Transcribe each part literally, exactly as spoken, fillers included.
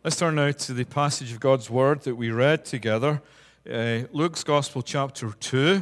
Let's turn now to the passage of God's Word that we read together, uh, Luke's Gospel, chapter two.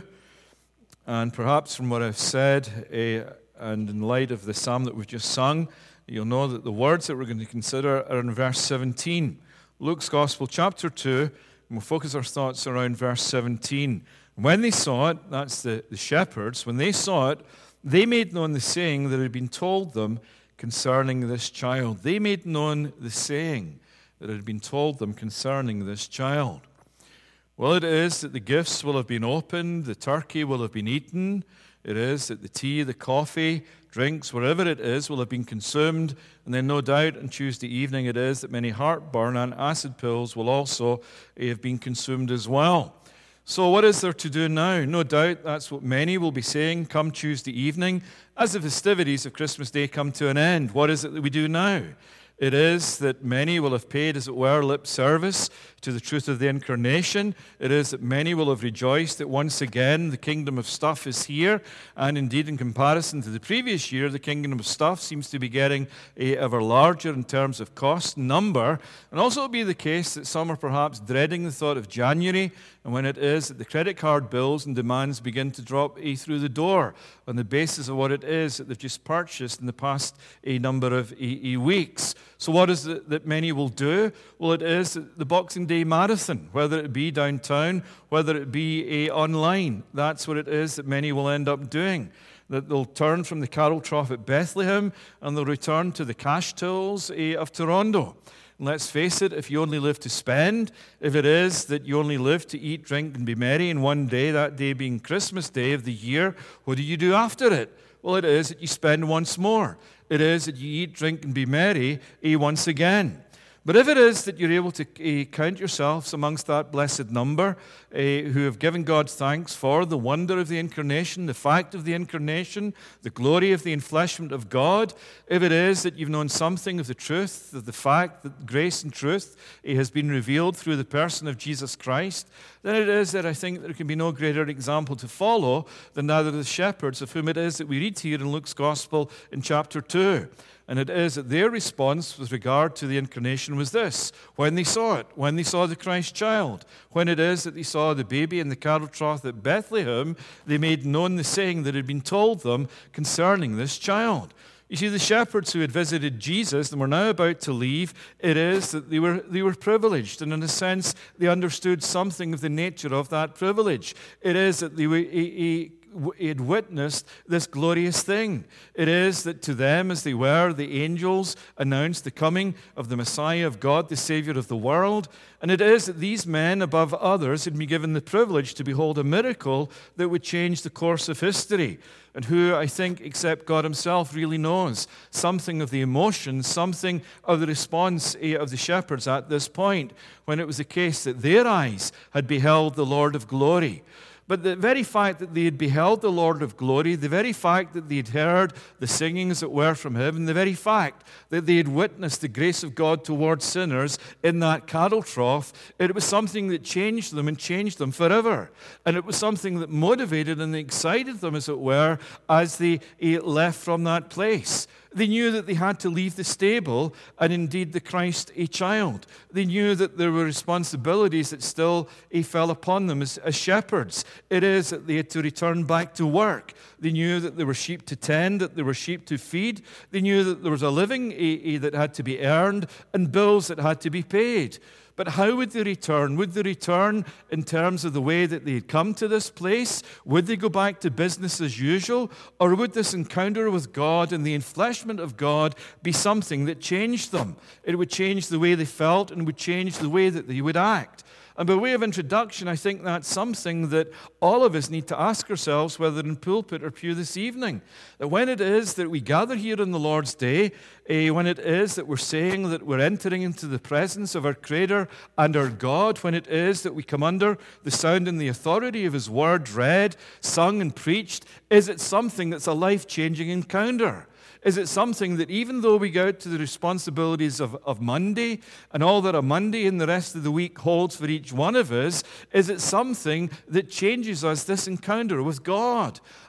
And perhaps from what I've said, uh, and in light of the psalm that we've just sung, you'll know that the words that we're going to consider are in verse seventeen. Luke's Gospel, chapter two, and we'll focus our thoughts around verse seventeen. When they saw it, that's the, the shepherds, when they saw it, they made known the saying that had been told them concerning this child. They made known the saying that had been told them concerning this child. Well, it is that the gifts will have been opened, the turkey will have been eaten. It is that the tea, the coffee, drinks, whatever it is, will have been consumed. And then no doubt on Tuesday evening it is that many heartburn and acid pills will also have been consumed as well. So what is there to do now? No doubt that's what many will be saying come Tuesday evening as the festivities of Christmas Day come to an end. What is it that we do now? It is that many will have paid, as it were, lip service to the truth of the incarnation. It is that many will have rejoiced that once again the kingdom of stuff is here. And indeed, in comparison to the previous year, the kingdom of stuff seems to be getting a, ever larger in terms of cost, number. And also it will be the case that some are perhaps dreading the thought of January, and when it is that the credit card bills and demands begin to drop a, through the door on the basis of what it is that they've just purchased in the past a number of a, a weeks. So what is it that many will do? Well, it is the Boxing Day marathon, whether it be downtown, whether it be a online. That's what it is that many will end up doing. That they'll turn from the cattle trough at Bethlehem and they'll return to the cash tills eh, of Toronto. And let's face it, if you only live to spend, if it is that you only live to eat, drink, and be merry, and one day, that day being Christmas Day of the year, what do you do after it? Well, it is that you spend once more. It is that you eat, drink, and be merry eh, once again. But if it is that you're able to uh, count yourselves amongst that blessed number uh, who have given God thanks for the wonder of the incarnation, the fact of the incarnation, the glory of the enfleshment of God, if it is that you've known something of the truth, of the fact that grace and truth uh, has been revealed through the person of Jesus Christ, then it is that I think there can be no greater example to follow than that of the shepherds, of whom it is that we read here in Luke's Gospel in chapter two. And it is that their response with regard to the incarnation was this: when they saw it, when they saw the Christ child, when it is that they saw the baby in the cattle trough at Bethlehem, they made known the saying that had been told them concerning this child. You see, the shepherds who had visited Jesus and were now about to leave, it is that they were they were privileged, and in a sense, they understood something of the nature of that privilege. It is that they were he, he had witnessed this glorious thing. It is that to them, as they were, the angels announced the coming of the Messiah of God, the Savior of the world. And it is that these men, above others, had been given the privilege to behold a miracle that would change the course of history, and who, I think, except God himself, really knows something of the emotion, something of the response of the shepherds at this point, when it was the case that their eyes had beheld the Lord of glory. But the very fact that they had beheld the Lord of glory, the very fact that they had heard the singings that were from heaven, the very fact that they had witnessed the grace of God towards sinners in that cattle trough, it was something that changed them and changed them forever. And it was something that motivated and excited them, as it were, as they left from that place. They knew that they had to leave the stable and indeed the Christ a child. They knew that there were responsibilities that still fell upon them as, as shepherds. It is that they had to return back to work. They knew that there were sheep to tend, that there were sheep to feed. They knew that there was a living a, a, that had to be earned and bills that had to be paid. But how would they return? Would they return in terms of the way that they had come to this place? Would they go back to business as usual? Or would this encounter with God and the enfleshment of God be something that changed them? It would change the way they felt and would change the way that they would act. And by way of introduction, I think that's something that all of us need to ask ourselves, whether in pulpit or pew this evening. That when it is that we gather here on the Lord's Day, eh, when it is that we're saying that we're entering into the presence of our Creator and our God, when it is that we come under the sound and the authority of His Word read, sung, and preached, is it something that's a life-changing encounter? Is it something that even though we go out to the responsibilities of, of Monday and all that a Monday and the rest of the week holds for each one of us, is it something that changes us, this encounter with God?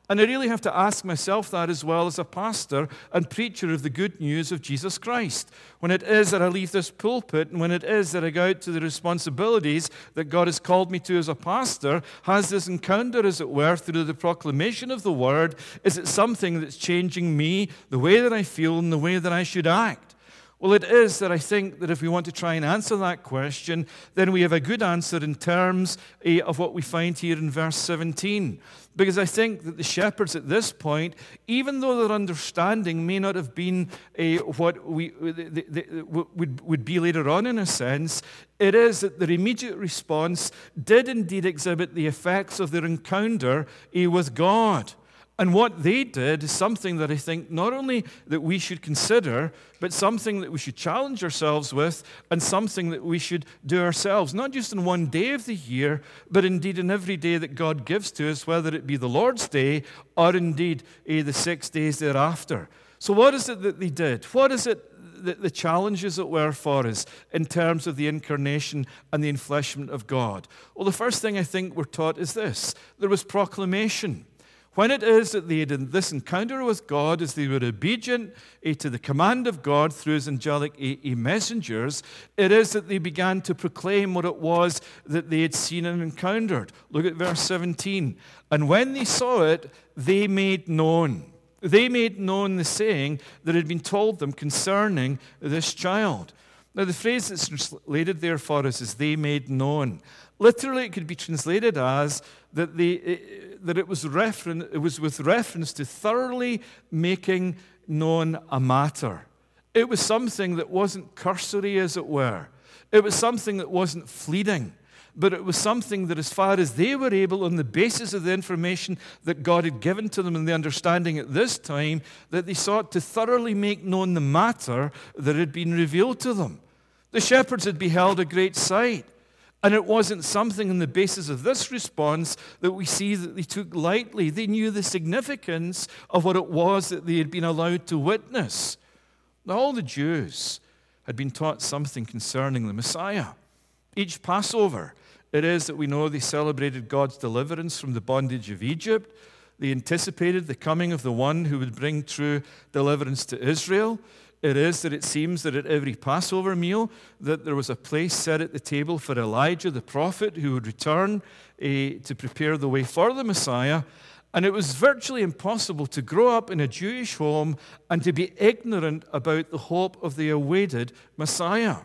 And I really have to ask myself that as well as a pastor and preacher of the good news of Jesus Christ. When it is that I leave this pulpit and when it is that I go out to the responsibilities that God has called me to as a pastor, has this encounter, as it were, through the proclamation of the word, is it something that's changing me, the way that I feel and the way that I should act? Well, it is that I think that if we want to try and answer that question, then we have a good answer in terms uh, of what we find here in verse seventeen. Because I think that the shepherds at this point, even though their understanding may not have been uh, what we the, the, the, would, would be later on in a sense, it is that their immediate response did indeed exhibit the effects of their encounter uh, with God. And what they did is something that I think not only that we should consider, but something that we should challenge ourselves with and something that we should do ourselves, not just in one day of the year, but indeed in every day that God gives to us, whether it be the Lord's Day or indeed eh, the six days thereafter. So what is it that they did? What is it that the challenges that were for us in terms of the incarnation and the enfleshment of God? Well, the first thing I think we're taught is this. There was proclamation. When it is that they had this encounter with God, as they were obedient eh, to the command of God through his angelic eh, eh, messengers, it is that they began to proclaim what it was that they had seen and encountered. Look at verse seventeen. And when they saw it, they made known. They made known the saying that had been told them concerning this child. Now, the phrase that's translated there for us is they made known. Literally, it could be translated as that they, that it was referen- it was with reference to thoroughly making known a matter. It was something that wasn't cursory, as it were. It was something that wasn't fleeting, but it was something that, as far as they were able, on the basis of the information that God had given to them and the understanding at this time, that they sought to thoroughly make known the matter that had been revealed to them. The shepherds had beheld a great sight. And it wasn't something on the basis of this response that we see that they took lightly. They knew the significance of what it was that they had been allowed to witness. Now, all the Jews had been taught something concerning the Messiah. Each Passover, it is that we know they celebrated God's deliverance from the bondage of Egypt. They anticipated the coming of the one who would bring true deliverance to Israel. It is that it seems that at every Passover meal that there was a place set at the table for Elijah the prophet who would return uh, to prepare the way for the Messiah. And it was virtually impossible to grow up in a Jewish home and to be ignorant about the hope of the awaited Messiah.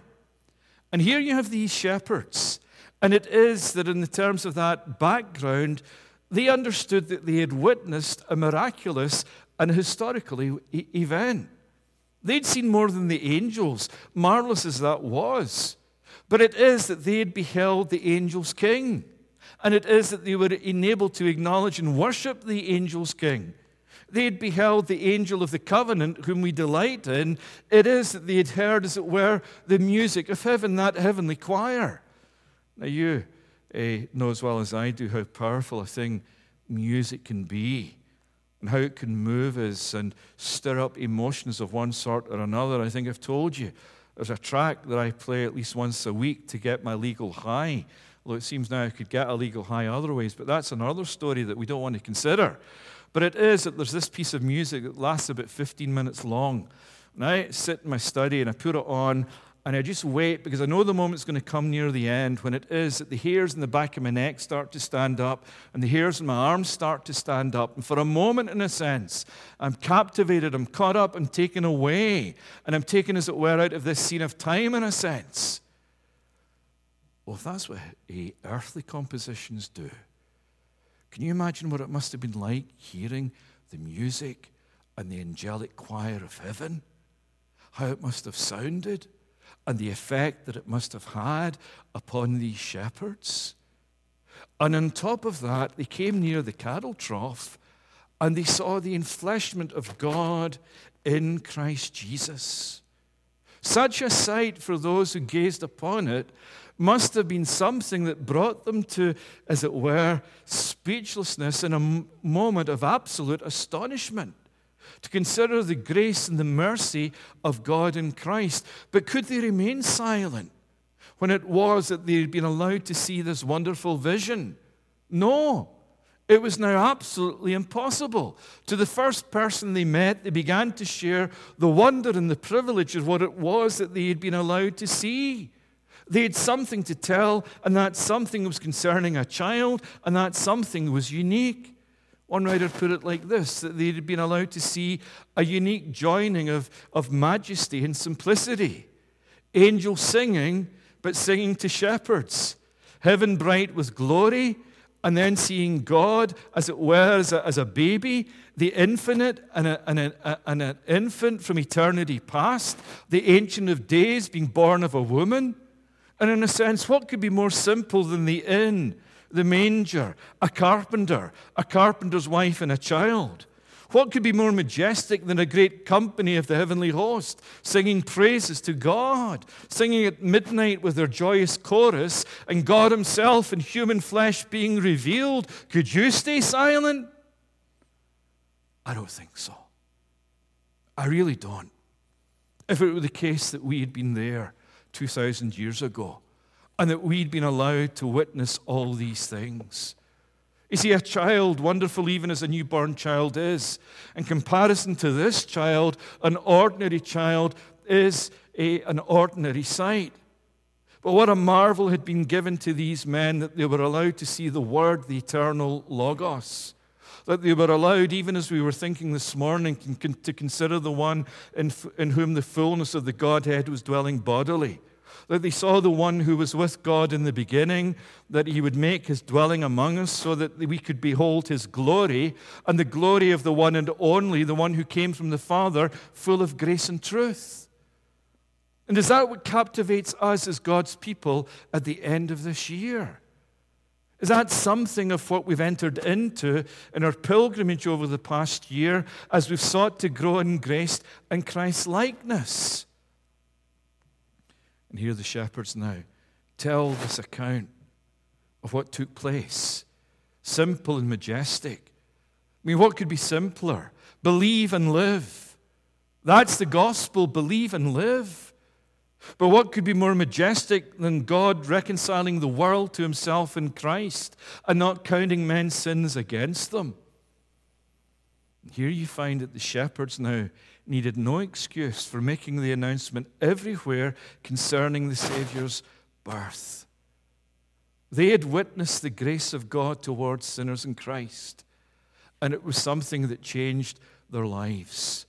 And here you have these shepherds. And it is that in the terms of that background, they understood that they had witnessed a miraculous and historical e- event. They'd seen more than the angels, marvelous as that was. But it is that they had beheld the angel's king. And it is that they were enabled to acknowledge and worship the angel's king. They had beheld the angel of the covenant, whom we delight in. It is that they had heard, as it were, the music of heaven, that heavenly choir. Now, you eh, know as well as I do how powerful a thing music can be, and how it can move us and stir up emotions of one sort or another. I think I've told you, there's a track that I play at least once a week to get my legal high. Although it seems now I could get a legal high other ways, but that's another story that we don't want to consider. But it is that there's this piece of music that lasts about fifteen minutes long. And I sit in my study and I put it on, and I just wait, because I know the moment's going to come near the end when it is that the hairs in the back of my neck start to stand up and the hairs in my arms start to stand up. And for a moment, in a sense, I'm captivated, I'm caught up and taken away. And I'm taken, as it were, out of this scene of time, in a sense. Well, if that's what earthly compositions do, can you imagine what it must have been like hearing the music and the angelic choir of heaven? How it must have sounded? And the effect that it must have had upon these shepherds. And on top of that, they came near the cattle trough and they saw the enfleshment of God in Christ Jesus. Such a sight for those who gazed upon it must have been something that brought them to, as it were, speechlessness in a moment of absolute astonishment. To consider the grace and the mercy of God in Christ. But could they remain silent when it was that they had been allowed to see this wonderful vision? No. It was now absolutely impossible. To the first person they met, they began to share the wonder and the privilege of what it was that they had been allowed to see. They had something to tell, and that something was concerning a child, and that something was unique. One writer put it like this, that they had been allowed to see a unique joining of, of majesty and simplicity. Angels singing, but singing to shepherds. Heaven bright with glory, and then seeing God, as it were, as a, as a baby, the infinite and, a, and, a, and an infant from eternity past, the Ancient of Days being born of a woman. And in a sense, what could be more simple than the inn, the manger, a carpenter, a carpenter's wife, and a child? What could be more majestic than a great company of the heavenly host singing praises to God, singing at midnight with their joyous chorus, and God himself in human flesh being revealed? Could you stay silent? I don't think so. I really don't. If it were the case that we had been there two thousand years ago and that we'd been allowed to witness all these things. You see, a child, wonderful even as a newborn child is, in comparison to this child, an ordinary child is a, an ordinary sight. But what a marvel had been given to these men that they were allowed to see the Word, the eternal Logos. That they were allowed, even as we were thinking this morning, to consider the one in, in whom the fullness of the Godhead was dwelling bodily. That they saw the one who was with God in the beginning, that he would make his dwelling among us so that we could behold his glory, and the glory of the one and only, the one who came from the Father, full of grace and truth. And is that what captivates us as God's people at the end of this year? Is that something of what we've entered into in our pilgrimage over the past year as we've sought to grow in grace and Christ-likeness? And here the shepherds now tell this account of what took place. Simple and majestic. I mean, what could be simpler? Believe and live. That's the gospel, believe and live. But what could be more majestic than God reconciling the world to himself in Christ and not counting men's sins against them? Here you find that the shepherds now needed no excuse for making the announcement everywhere concerning the Savior's birth. They had witnessed the grace of God towards sinners in Christ, and it was something that changed their lives.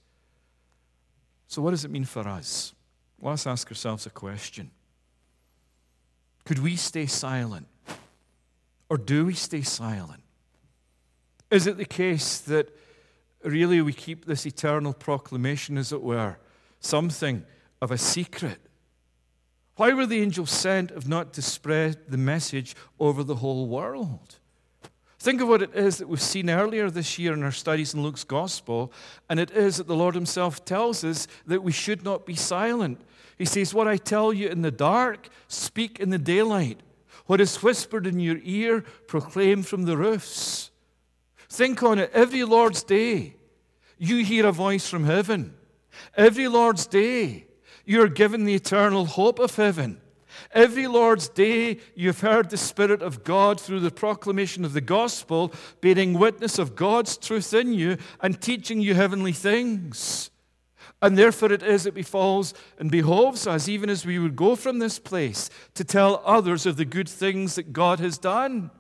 So what does it mean for us? Well, let's ask ourselves a question. Could we stay silent? Or do we stay silent? Is it the case that really we keep this eternal proclamation, as it were, something of a secret? Why were the angels sent if not to spread the message over the whole world? Think of what it is that we've seen earlier this year in our studies in Luke's Gospel, and it is that the Lord himself tells us that we should not be silent. He says, what I tell you in the dark, speak in the daylight. What is whispered in your ear, proclaim from the roofs. Think on it. Every Lord's day, you hear a voice from heaven. Every Lord's day, you are given the eternal hope of heaven. Every Lord's day, you've heard the Spirit of God through the proclamation of the gospel, bearing witness of God's truth in you and teaching you heavenly things. And therefore it is it befalls and behoves us, even as we would go from this place, to tell others of the good things that God has done.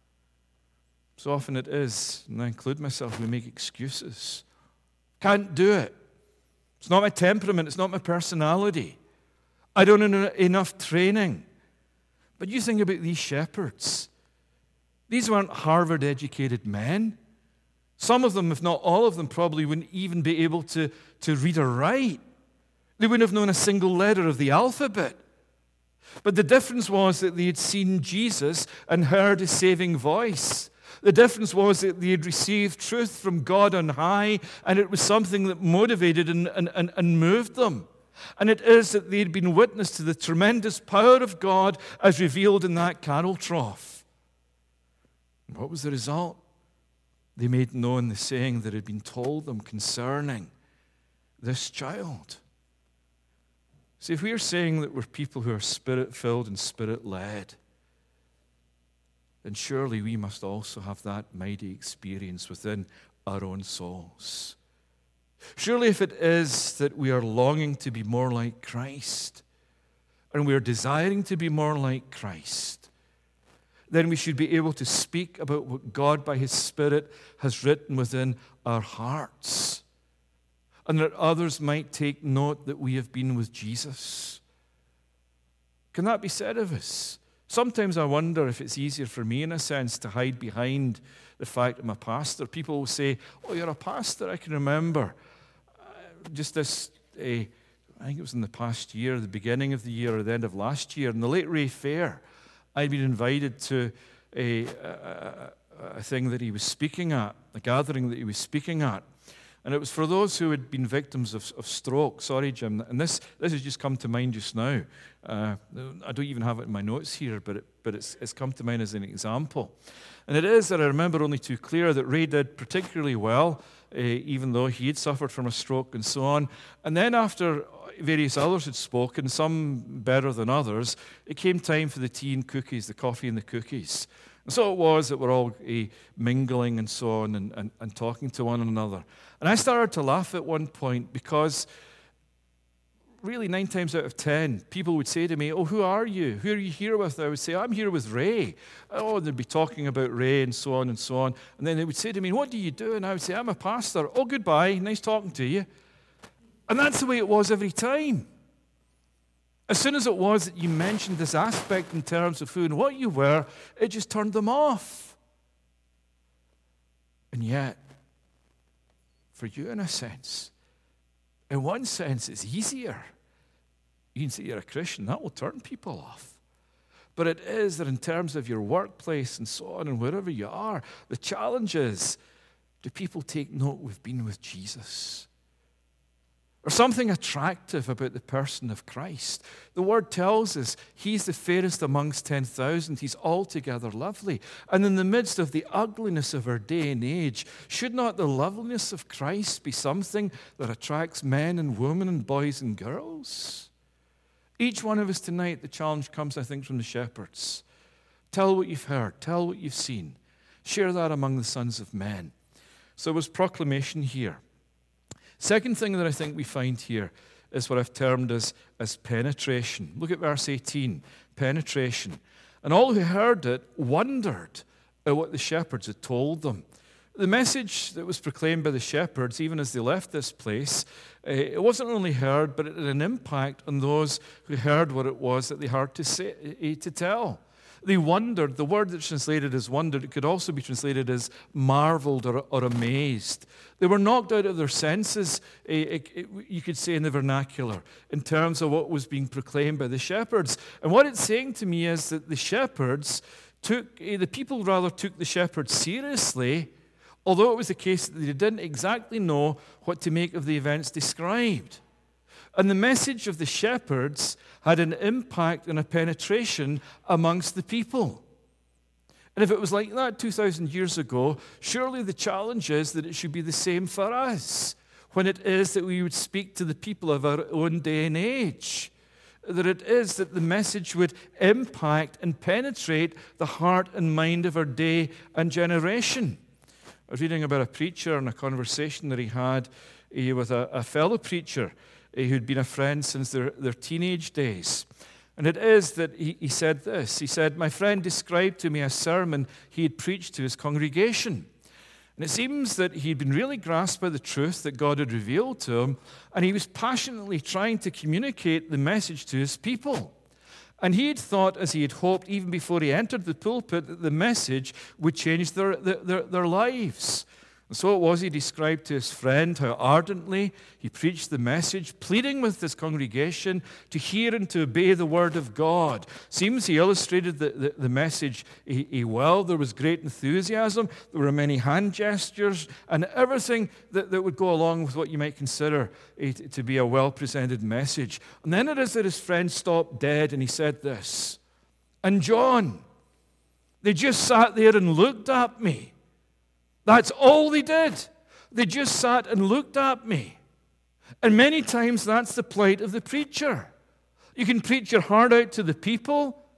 So often it is, and I include myself, we make excuses. Can't do it. It's not my temperament. It's not my personality. I don't have enough training. But you think about these shepherds. These weren't Harvard-educated men. Some of them, if not all of them, probably wouldn't even be able to, to read or write. They wouldn't have known a single letter of the alphabet. But the difference was that they had seen Jesus and heard his saving voice. The difference was that they had received truth from God on high, and it was something that motivated and, and, and, and moved them. And it is that they had been witness to the tremendous power of God as revealed in that cattle trough. And what was the result? They made known the saying that had been told them concerning this child. See, if we are saying that we're people who are Spirit-filled and Spirit-led, then surely we must also have that mighty experience within our own souls. Surely if it is that we are longing to be more like Christ, and we are desiring to be more like Christ, then we should be able to speak about what God by His Spirit has written within our hearts, and that others might take note that we have been with Jesus. Can that be said of us? Sometimes I wonder if it's easier for me, in a sense, to hide behind the fact I'm a pastor. People will say, "Oh, you're a pastor." I can remember uh, just this, uh, I think it was in the past year, the beginning of the year or the end of last year, in the Late Ray Fair, I'd been invited to a, a, a thing that he was speaking at, a gathering that he was speaking at. And it was for those who had been victims of, of stroke. Sorry, Jim. And this, this has just come to mind just now. Uh, I don't even have it in my notes here, but, it, but it's, it's come to mind as an example. And it is that I remember only too clear that Ray did particularly well, uh, even though he had suffered from a stroke and so on. And then after various others had spoken, some better than others, it came time for the tea and cookies, the coffee and the cookies. And so it was that we're all uh, mingling and so on and, and, and talking to one another. And I started to laugh at one point because really nine times out of ten, people would say to me, "Oh, who are you? Who are you here with?" I would say, "I'm here with Ray." Oh, and they'd be talking about Ray and so on and so on. And then they would say to me, "What do you do?" And I would say, "I'm a pastor." "Oh, goodbye. Nice talking to you." And that's the way it was every time. As soon as it was that you mentioned this aspect in terms of who and what you were, it just turned them off. And yet, for you, in a sense, in one sense, it's easier. You can say you're a Christian, that will turn people off. But it is that in terms of your workplace and so on and wherever you are, the challenge is, do people take note we've been with Jesus? Or something attractive about the person of Christ. The Word tells us He's the fairest amongst ten thousand. He's altogether lovely. And in the midst of the ugliness of our day and age, should not the loveliness of Christ be something that attracts men and women and boys and girls? Each one of us tonight, the challenge comes, I think, from the shepherds. Tell what you've heard. Tell what you've seen. Share that among the sons of men. So it was proclamation here. Second thing that I think we find here is what I've termed as, as penetration. Look at verse eighteen, penetration. And all who heard it wondered at what the shepherds had told them. The message that was proclaimed by the shepherds, even as they left this place, uh, it wasn't only heard, but it had an impact on those who heard what it was that they heard to say, uh, to tell. They wondered. The word that's translated as wondered, it could also be translated as marveled or, or amazed. They were knocked out of their senses, eh, eh, you could say in the vernacular, in terms of what was being proclaimed by the shepherds. And what it's saying to me is that the shepherds took, eh, the people rather took the shepherds seriously, although it was the case that they didn't exactly know what to make of the events described. And the message of the shepherds had an impact and a penetration amongst the people. And if it was like that two thousand years ago, surely the challenge is that it should be the same for us when it is that we would speak to the people of our own day and age. That it is that the message would impact and penetrate the heart and mind of our day and generation. I was reading about a preacher and a conversation that he had uh, with a, a fellow preacher who'd been a friend since their, their teenage days. And it is that he, he said this. He said, "My friend described to me a sermon he had preached to his congregation. And it seems that he'd been really grasped by the truth that God had revealed to him, and he was passionately trying to communicate the message to his people. And he had thought, as he had hoped even before he entered the pulpit, that the message would change their, their, their lives. And so it was he described to his friend how ardently he preached the message, pleading with his congregation to hear and to obey the word of God. Seems he illustrated the, the, the message he, he well. There was great enthusiasm. There were many hand gestures and everything that, that would go along with what you might consider a, to be a well-presented message. And then it is that his friend stopped dead and he said this, "And John, they just sat there and looked at me. That's all they did. They just sat and looked at me." And many times that's the plight of the preacher. You can preach your heart out to the people,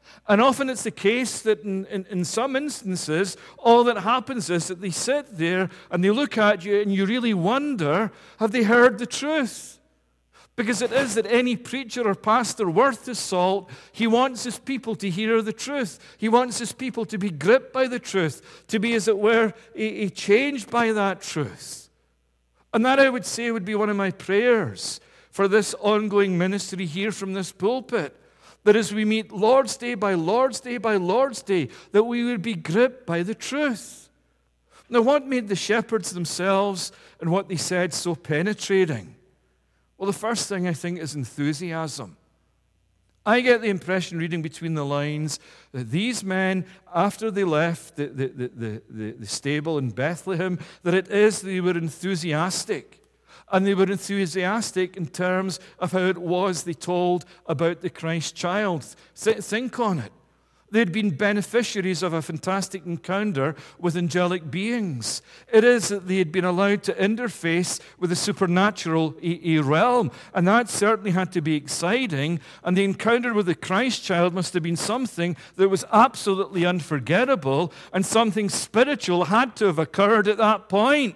And often it's the case that in, in, in some instances, all that happens is that they sit there and they look at you and you really wonder, have they heard the truth? Because it is that any preacher or pastor worth his salt, he wants his people to hear the truth. He wants his people to be gripped by the truth, to be, as it were, a, a changed by that truth. And that, I would say, would be one of my prayers for this ongoing ministry here from this pulpit. That as we meet Lord's Day by Lord's Day by Lord's Day, that we would be gripped by the truth. Now, what made the shepherds themselves and what they said so penetrating? Well, the first thing I think is enthusiasm. I get the impression, reading between the lines, that these men, after they left the, the, the, the, the stable in Bethlehem, that it is they were enthusiastic. And they were enthusiastic in terms of how it was they told about the Christ child. Th- think on it. They'd been beneficiaries of a fantastic encounter with angelic beings. It is that they had been allowed to interface with the supernatural a, a realm, and that certainly had to be exciting. And the encounter with the Christ child must have been something that was absolutely unforgettable, and something spiritual had to have occurred at that point.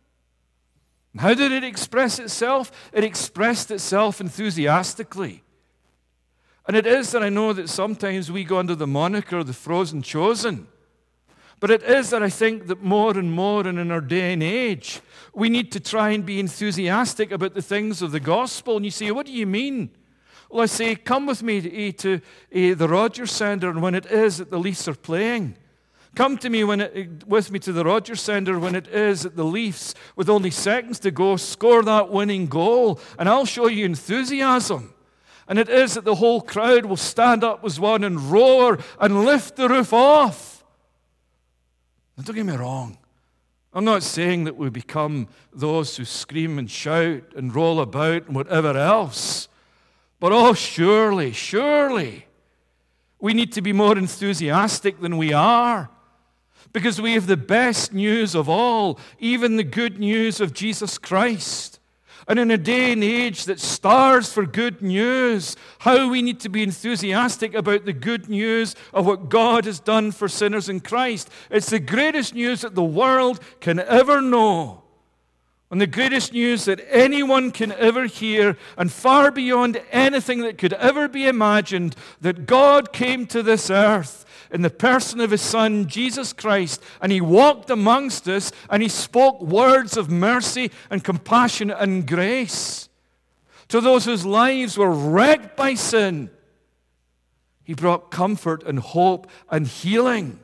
How did it express itself? It expressed itself enthusiastically. And it is that I know that sometimes we go under the moniker the frozen chosen. But it is that I think that more and more, and in our day and age, we need to try and be enthusiastic about the things of the gospel. And you say, what do you mean? Well, I say, come with me to, to, to the Rogers Centre, and when it is that the Leafs are playing. Come to me when it, with me to the Rogers Centre when it is that the Leafs, with only seconds to go, score that winning goal, and I'll show you enthusiasm. And it is that the whole crowd will stand up as one and roar and lift the roof off. Now, don't get me wrong. I'm not saying that we become those who scream and shout and roll about and whatever else. But oh, surely, surely, we need to be more enthusiastic than we are. Because we have the best news of all, even the good news of Jesus Christ. And in a day and age that starves for good news, how we need to be enthusiastic about the good news of what God has done for sinners in Christ. It's the greatest news that the world can ever know. And the greatest news that anyone can ever hear, and far beyond anything that could ever be imagined, that God came to this earth in the person of His Son, Jesus Christ, and He walked amongst us, and He spoke words of mercy and compassion and grace. To those whose lives were wrecked by sin, He brought comfort and hope and healing.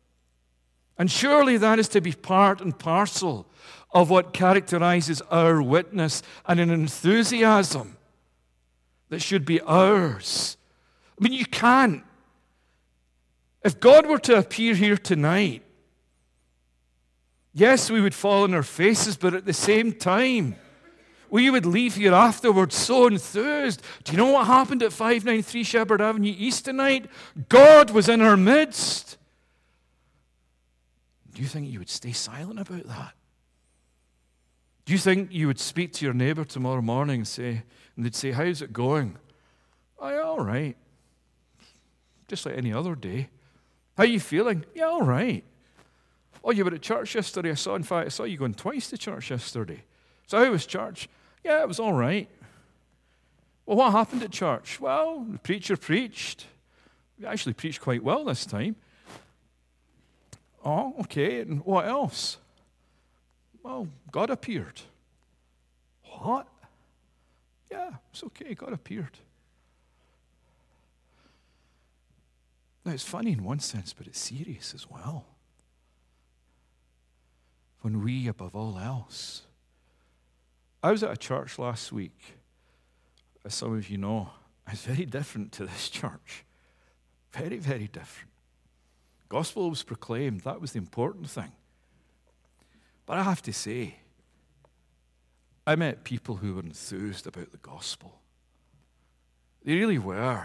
And surely that is to be part and parcel of what characterizes our witness, and an enthusiasm that should be ours. I mean, you can't. If God were to appear here tonight, yes, we would fall on our faces, but at the same time, we would leave here afterwards so enthused. Do you know what happened at five ninety-three Shepherd Avenue East tonight? God was in our midst. Do you think you would stay silent about that? Do you think you would speak to your neighbor tomorrow morning and say, and they'd say, how's it going? Oh, yeah, all right. Just like any other day. How are you feeling? Yeah, all right. Oh, you were at church yesterday. I saw, in fact, I saw you going twice to church yesterday. So how was church? Yeah, it was all right. Well, what happened at church? Well, the preacher preached. He actually preached quite well this time. Oh, okay. And what else? Well, God appeared. What? Yeah, it's okay. God appeared. Now, it's funny in one sense, but it's serious as well. When we, above all else, I was at a church last week, as some of you know. It's very different to this church. Very, very different. Gospel was proclaimed. That was the important thing. But I have to say, I met people who were enthused about the gospel. They really were.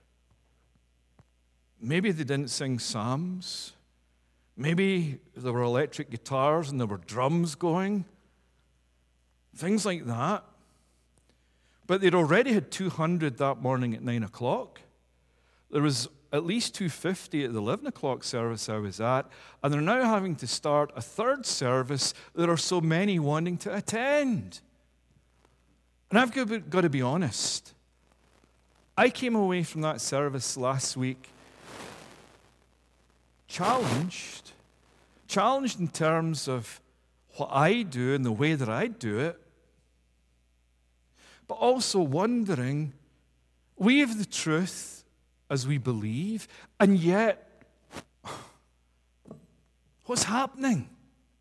Maybe they didn't sing psalms. Maybe there were electric guitars and there were drums going. Things like that. But they'd already had two hundred that morning at nine o'clock. There was at least two hundred fifty at the eleven o'clock service I was at, and they're now having to start a third service. There are so many wanting to attend. And I've got to, got to be honest. I came away from that service last week challenged. Challenged in terms of what I do and the way that I do it. But also wondering, we have the truth as we believe, and yet, what's happening?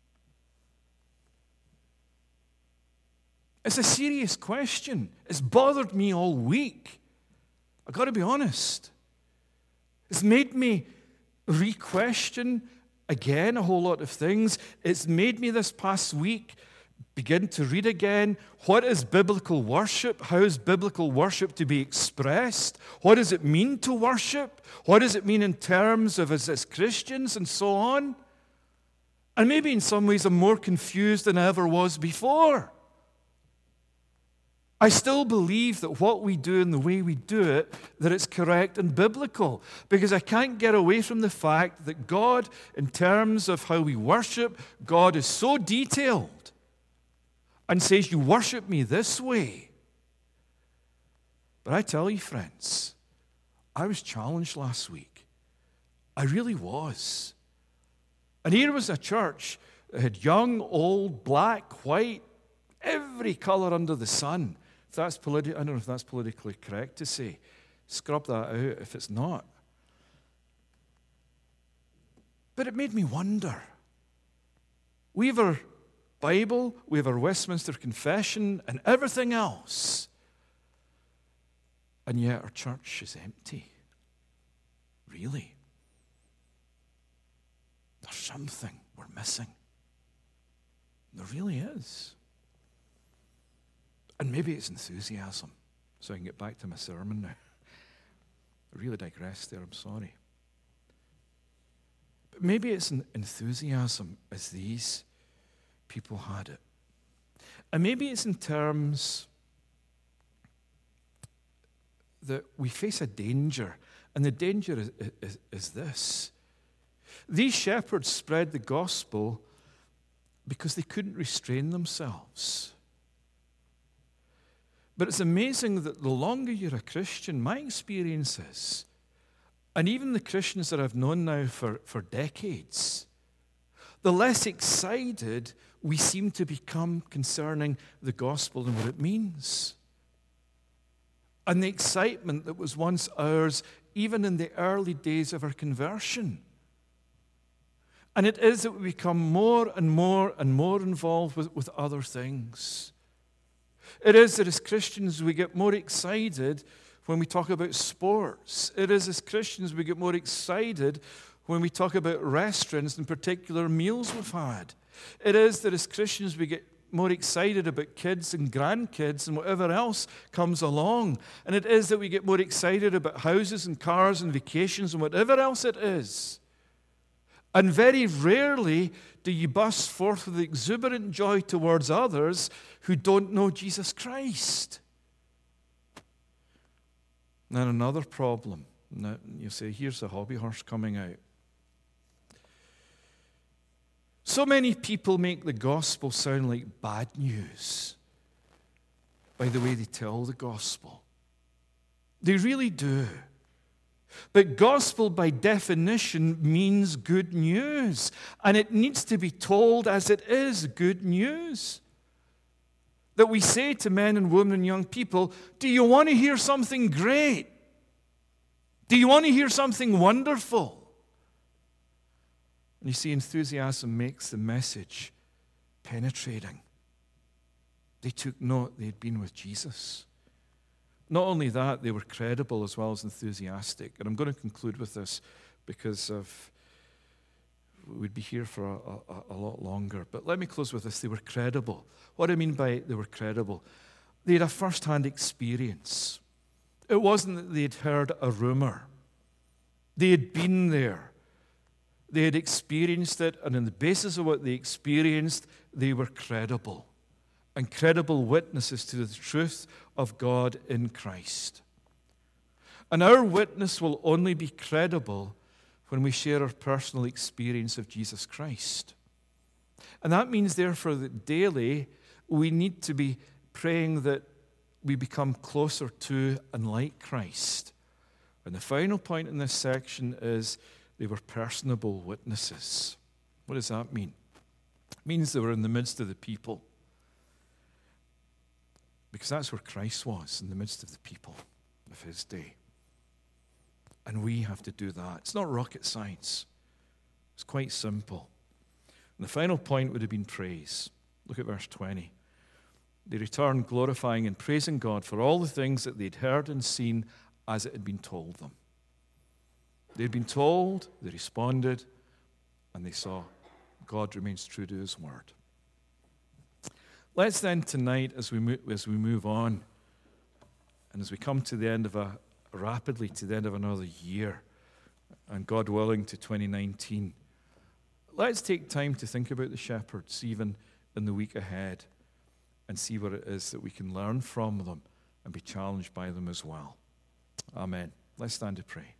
It's a serious question. It's bothered me all week. I've got to be honest. It's made me re-question again a whole lot of things. It's made me this past week begin to read again, what is biblical worship? How is biblical worship to be expressed? What does it mean to worship? What does it mean in terms of us as Christians and so on? And maybe in some ways I'm more confused than I ever was before. I still believe that what we do and the way we do it, that it's correct and biblical. Because I can't get away from the fact that God, in terms of how we worship, God is so detailed and says, you worship me this way. But I tell you, friends, I was challenged last week. I really was. And here was a church that had young, old, black, white, every color under the sun. If that's politi- I don't know if that's politically correct to say. Scrub that out if it's not. But it made me wonder. We have our Bible, we have our Westminster Confession, and everything else. And yet our church is empty. Really? There's something we're missing. There really is. And maybe it's enthusiasm, so I can get back to my sermon now. I really digressed there, I'm sorry. But maybe it's an enthusiasm as these people had it. And maybe it's in terms that we face a danger, and the danger is, is, is this. These shepherds spread the gospel because they couldn't restrain themselves. But it's amazing that the longer you're a Christian, my experience is, and even the Christians that I've known now for, for decades, the less excited we seem to become concerning the gospel and what it means. And the excitement that was once ours, even in the early days of our conversion. And it is that we become more and more and more involved with, with other things. It is that as Christians we get more excited when we talk about sports. It is as Christians we get more excited when we talk about restaurants and particular meals we've had. It is that as Christians we get more excited about kids and grandkids and whatever else comes along. And it is that we get more excited about houses and cars and vacations and whatever else it is. And very rarely do you burst forth with exuberant joy towards others who don't know Jesus Christ. Then another problem. Now, you say, here's a hobby horse coming out. So many people make the gospel sound like bad news by the way they tell the gospel. They really do. But gospel, by definition, means good news. And it needs to be told as it is, good news. That we say to men and women and young people, do you want to hear something great? Do you want to hear something wonderful? And you see, enthusiasm makes the message penetrating. They took note they had been with Jesus. Not only that, they were credible as well as enthusiastic. And I'm going to conclude with this because of we'd be here for a, a, a lot longer. But let me close with this. They were credible. What do I mean by they were credible? They had a first-hand experience. It wasn't that they had heard a rumor. They had been there. They had experienced it, and on the basis of what they experienced, they were credible. And credible witnesses to the truth of God in Christ. And our witness will only be credible when we share our personal experience of Jesus Christ. And that means, therefore, that daily we need to be praying that we become closer to and like Christ. And the final point in this section is they were personable witnesses. What does that mean? It means they were in the midst of the people. Because that's where Christ was, in the midst of the people of his day. And we have to do that. It's not rocket science. It's quite simple. And the final point would have been praise. Look at verse twenty. They returned glorifying and praising God for all the things that they'd heard and seen as it had been told them. They'd been told, they responded, and they saw God remains true to his word. Let's then tonight, as we move, as we move on, and as we come to the end of a, rapidly to the end of another year, and God willing to twenty nineteen, let's take time to think about the shepherds even in the week ahead and see what it is that we can learn from them and be challenged by them as well. Amen. Let's stand to pray.